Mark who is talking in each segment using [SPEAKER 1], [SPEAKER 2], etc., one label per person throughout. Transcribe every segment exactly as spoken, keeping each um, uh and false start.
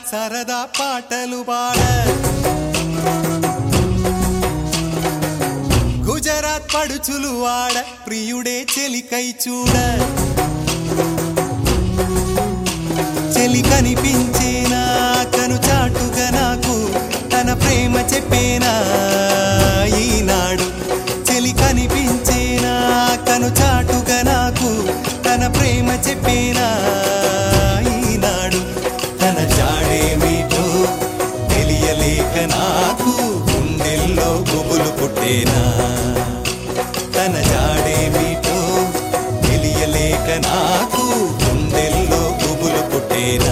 [SPEAKER 1] సరదా పాటలు పాడ గుజరాత్ పడుచులు వాడ ప్రియుడే చెలికై చూడ చెలి కనిపించేనా కను చాటుగా నాకు తన ప్రేమ చెప్పేనా ఈనాడు చెలి కనిపించేనా కను చాటుగా నాకు తన ప్రేమ చెప్పేనా ఈనాడు తన జాడేమిటో తెలియలేక నాకు గుండెల్లో గుబులు పుట్టేనా తన జాడేమిటో తెలియలేక నాకు గుండెల్లో గుబులు పుట్టేనా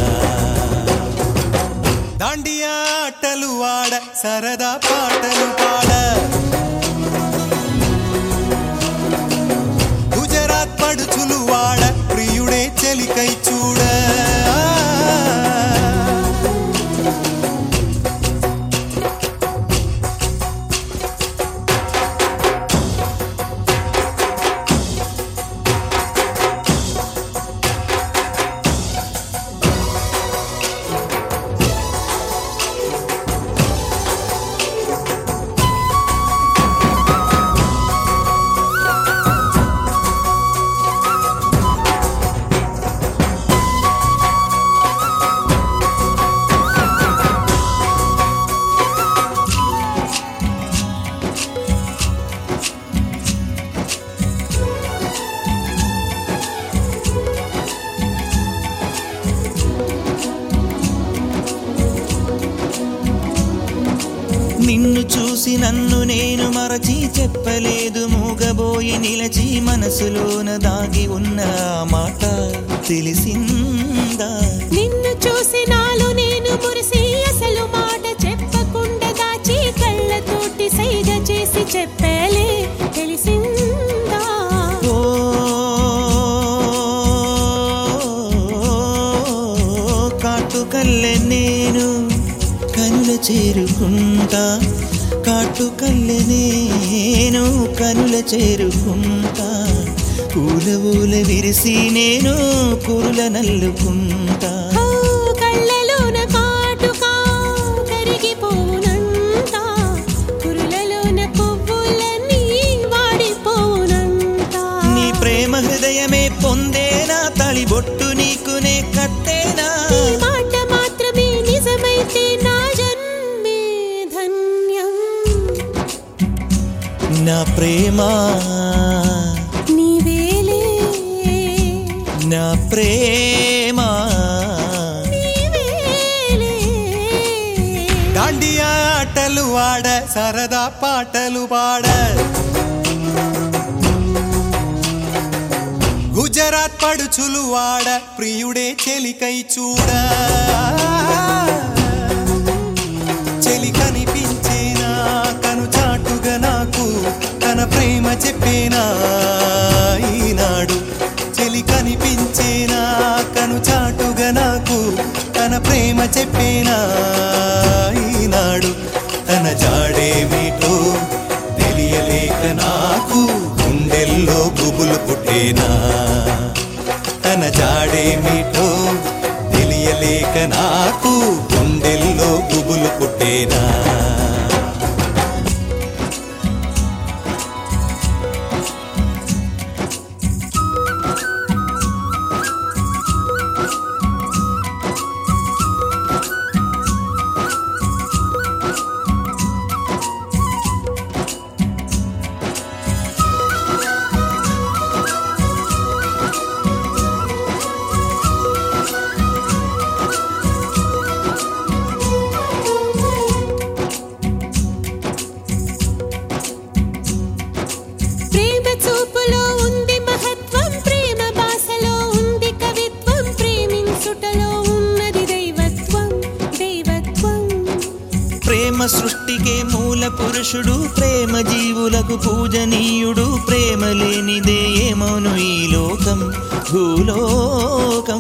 [SPEAKER 1] దాండియా ఆటలు వాడ సరదా పాటలు పాడ గుజరాత్ పడుచులు వాడ ప్రియుడే చెలికై చూడ
[SPEAKER 2] నిన్ను చూసి నన్ను నేను మరచి చెప్పలేదు మూగబోయి నిలచి మనసులోన దాగి ఉన్న మాట తెలిసిందా
[SPEAKER 3] నిన్ను చూసి నాలో నేను మురిసి అసలు మాట చెప్పకుండా దాచి కళ్ళతోటి సైగ చేసి చెప్పలే తెలిసిందా
[SPEAKER 2] ఓ కాటుకల్లె నేను కనుల చేరుకుంటా కాటుకల్లె నేను కనుల చేరుకుంటా పూల ఊల విరిసి నేను కురుల నల్లుకుంటా
[SPEAKER 3] ఓ కళ్ళలోన కాటుకా కరిగిపోవునంతా కురులలోన పువ్వులన్నీ వాడిపోవునంతా
[SPEAKER 2] నీ ప్రేమ హృదయమే పొందేనా తళిబొట్టు నీకునే కట్టేనా
[SPEAKER 3] ఈ మాట మాత్రమే నిజమైతే నా జన్మే ధన్యం
[SPEAKER 2] నా ప్రేమ
[SPEAKER 3] నీవేలే
[SPEAKER 2] నా ప్రేమ
[SPEAKER 3] నీవేలే
[SPEAKER 1] దాండియా ఆటలు వాడ సరదా పాటలు పాడ గుజరాత్ పడుచులు వాడ ప్రియుడే చెలికై చూడ చెలి కనిపించేనా కను చాటుగా నాకు తన ప్రేమ చెప్పేనా ఈనాడు చెలి కనిపించేనా కను చాటుగా నాకు తన ప్రేమ చెప్పేనా ఈనాడు తన జాడేమిటో తెలియలేక నాకు గుండెల్లో గుబులు పుట్టేనా తన జాడేమిటో తెలియలేక నాకు గుండెల్లో గుబులు పుట్టేనా
[SPEAKER 3] ప్రేమ చూపులో ఉంది మహత్వం ప్రేమ భాషలో ఉంది కవిత్వం ప్రేమించుటలో ఉన్నది దైవత్వం దైవత్వం
[SPEAKER 2] ప్రేమ సృష్టికే మూల పురుషుడు ప్రేమ జీవులకు పూజనీయుడు ప్రేమ లేనిదే ఏమౌను ఈ లోకం భూలోకం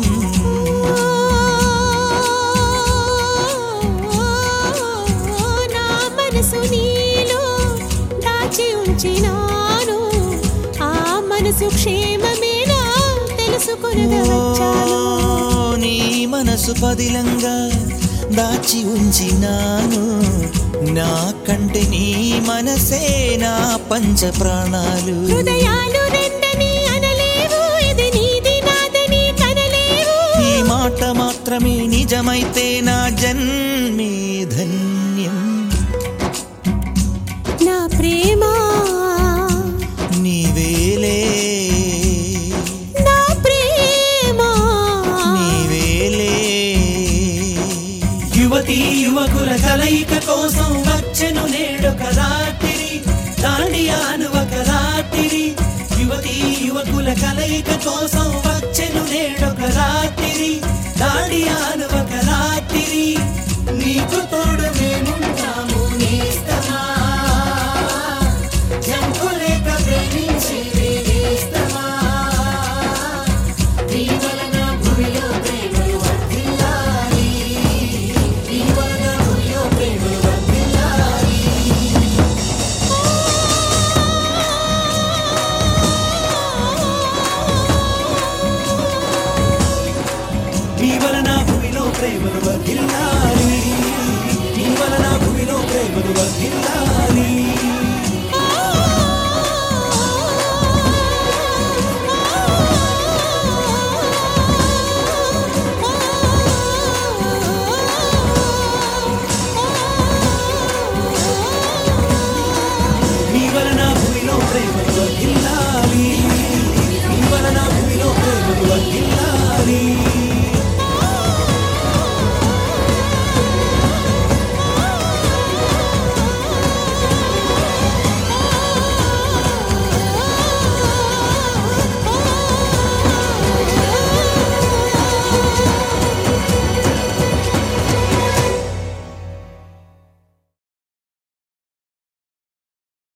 [SPEAKER 3] నా మనసు నీలో దాచి ఉంచినాను ఆ మనసు క్షేమమేనా తెలుసుకొనగా వచ్చాను
[SPEAKER 2] నీ మనసు పదిలంగా దాచి ఉంచినాను నా కంటే నీ మనసే నా పంచ ప్రాణాలు
[SPEAKER 3] హృదయాలు రెండని అనలేవు ఇది నీది నాదని కనలేవు
[SPEAKER 2] ఈ మాట మాత్రమే నిజమైతే నా జన్మే ధన్యం
[SPEAKER 3] నా ప్రేమ
[SPEAKER 2] నీవేలే
[SPEAKER 3] నా ప్రేమ
[SPEAKER 2] నీవేలే
[SPEAKER 4] యువతి యువకుల కలయిక కోసం వచ్చెను నేడొక రాత్రి దాండియాను ఒక రాత్రి యువతి యువకుల కలయిక కోసం వచ్చెను నేడొక రాత్రి దాండియాను ఒక రాత్రి నీకు తోడు మేముంటాము నేస్తమా జంకులేక ప్రేమించి నేస్తమా నీ వలన భూమిలో ప్రేమలు వర్ధిల్లాలి నీ వలన భూమిలో ప్రేమలు వర్ధిల్లాలి నీ వలన భూమిలో ప్రేమలు వర్ధిల్లాలి నీ వలన భూమిలో ప్రేమలు వర్ధిల్లాలి